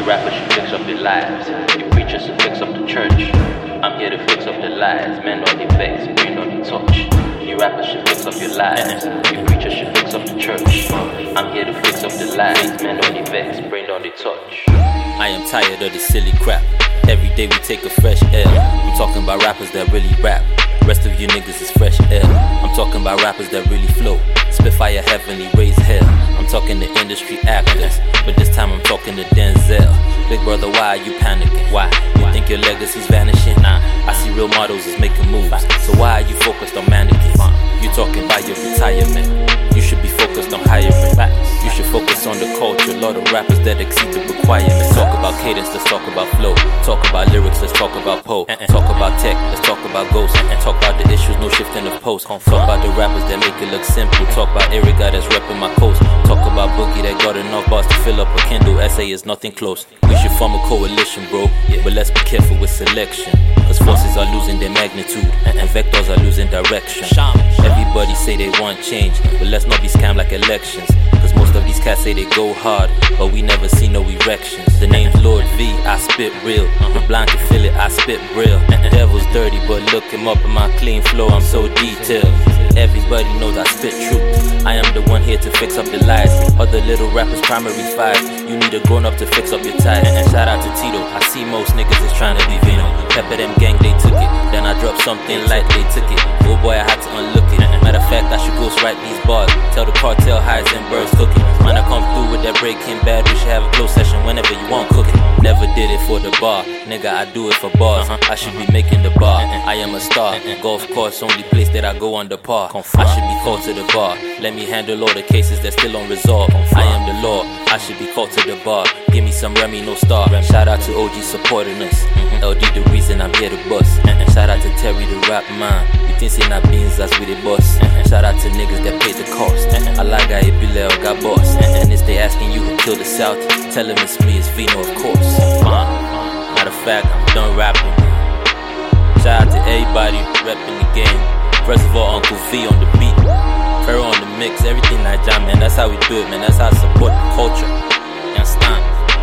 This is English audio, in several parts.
rappers should fix up their lives. You preachers should fix up the church. I'm here to fix up the lies. Men on their vex, brain on their touch. You rappers should fix up your lives. You preachers should fix up the church. I'm here to fix up the lies. Men on their vex, brain on their touch. I am tired of this silly crap. Every day we take a fresh L. I'm talking about rappers that really rap. Rest of you niggas is fresh L. I'm talking about rappers that really flow. Spitfire heavenly, raise hell. I'm talking to industry actors, but this time I'm talking to Denzel. Big brother, why are you panicking? Why? You think your legacy's vanishing? Nah, I see real models is making moves. So why are you focused on mannequins? You talking about your retirement. You should be focused on hiring. You should focus on the culture. A lot of rappers that exceed the requirements. Talk about cadence, let's talk about flow. Talk about lyrics, let's talk about Poe. Talk about tech, let's talk about ghosts. Talk about the issues, no shifting of post. Talk about the rappers that make it look simple. Talk about every guy that's repping my coast. Talk about Boogie that got enough bars to fill up a Kindle essay is nothing close. We should form a coalition, bro, but let's be careful with selection. Cause forces are losing their magnitude and vectors are losing direction. Everybody say they want change, but let's not be scammed like elections. Cause most of these cats say they go hard, but we never see no erections. The name's Lord V, I spit real. The blind can feel it, I spit real. Devil's dirty, but look him up in my clean flow, I'm so detailed. Everybody knows I spit truth. I am the one here to fix up the lies. Other little rappers primary five. You need a grown up to fix up your tie. And shout out to Tito, I see most niggas is trying to be Vino. Pepper them gang, they took it. Then I dropped something light, they took it. Oh boy, I had to unlook it. Matter of fact, I should ghostwrite these bars. Tell the cartel highs and birds cooking. When I come through with that breaking bad, we should have a close session whenever you want cooking. Never did it for the bar, nigga, I do it for bars. I should be making the bar, I am a star. Golf course, only place that I go under par. I should be called to the bar, let me handle all the cases that's still unresolved. I am the law, I should be called to the bar. Give me some Remy, no star. Shout out to OG supporting us. LD the reason I'm here to bust. Shout out to Terry the rap man. You think say not beans as we the boss. Shout out to niggas that paid the cost. Alaga Ibileo got boss. And if they asking you who killed the South, tell them it's me, it's Vino of course. Matter of fact, I'm done rapping. Shout out to everybody repping the game. First of all, Uncle V on the beat, Pharaoh on the mix, everything like that, man. That's how we do it, man. That's how I support the culture. You understand?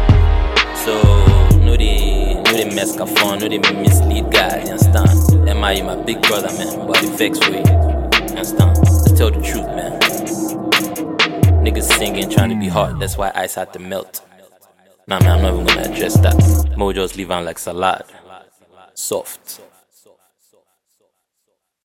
So, no they mess fun, no they mislead guys. You understand? M.I. my big brother, man. But it vex for you. You understand? Let's tell the truth, man. Niggas singing, trying to be hot. That's why ice had to melt. Nah, man, I'm not even gonna address that. Mojos leave on like salad. Soft.